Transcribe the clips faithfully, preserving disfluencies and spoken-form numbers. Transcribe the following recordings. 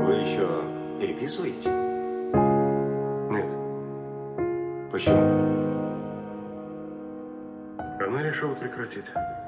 Вы еще переписываетесь? Нет. Почему? Она решила прекратить.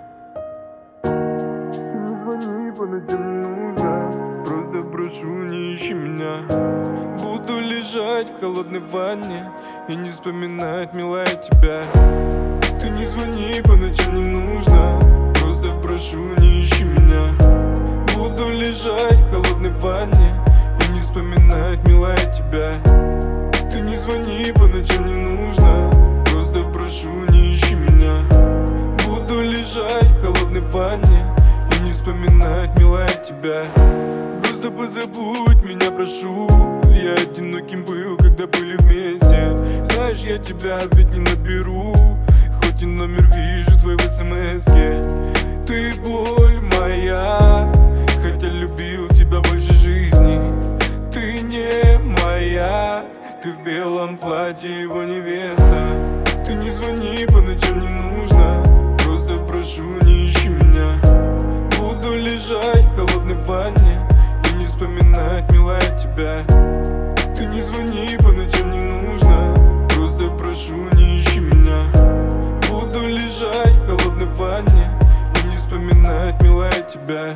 Не звони по ночам, не нужно. Просто прошу, не ищи меня. Буду лежать в холодной ванне и не вспоминать, милая, тебя. Ты не звони по ночам, не нужно. Просто прошу, не ищи меня. Буду лежать в холодной ванне и не вспоминать, милая, тебя. Ты не звони по ночам, не нужно. Просто прошу, не ищи меня. Буду лежать в холодной ванне и не вспоминать, милая, тебя. Просто позабудь меня, прошу. Я одиноким был, когда были вместе. Знаешь, я тебя ведь не наберу, хоть и номер вижу твой в смс-ке. Ты боль моя, хотя любил тебя больше жизни. Ты не моя, ты в белом платье, его невеста. Ты не звони по ночам, не нужно. Просто прошу, не ищи меня. Буду лежать в холодной ванне и не вспоминать, милая, тебя. Ты не звони по ночам, не нужно. Просто прошу, не ищи меня. Буду лежать в холодной ванне и не вспоминать, милая, тебя.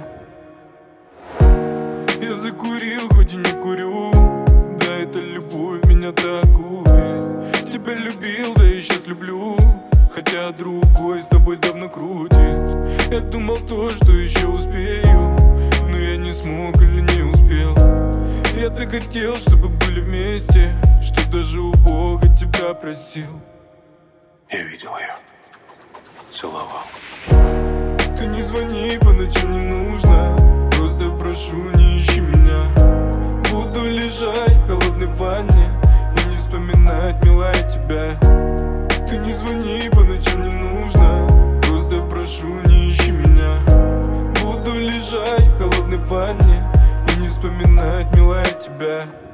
Я закурил, хоть и не курю. Да, это любовь меня так губит. Тебя любил, да и сейчас люблю, хотя другой с тобой давно крутит. Я думал то, что еще успею, но я не смог или не успел. Я так хотел, чтобы были вместе, что даже у Бога тебя просил. Я видел ее, целовал. Ты не звони по ночам, не нужно. Просто прошу, не ищи меня. Буду лежать в холодной ванне и не вспоминать, милая, тебя. Ты не звони по ночам, не нужно. Просто прошу, не ищи меня. Буду лежать в холодной ванне и не вспоминать, милая, тебя.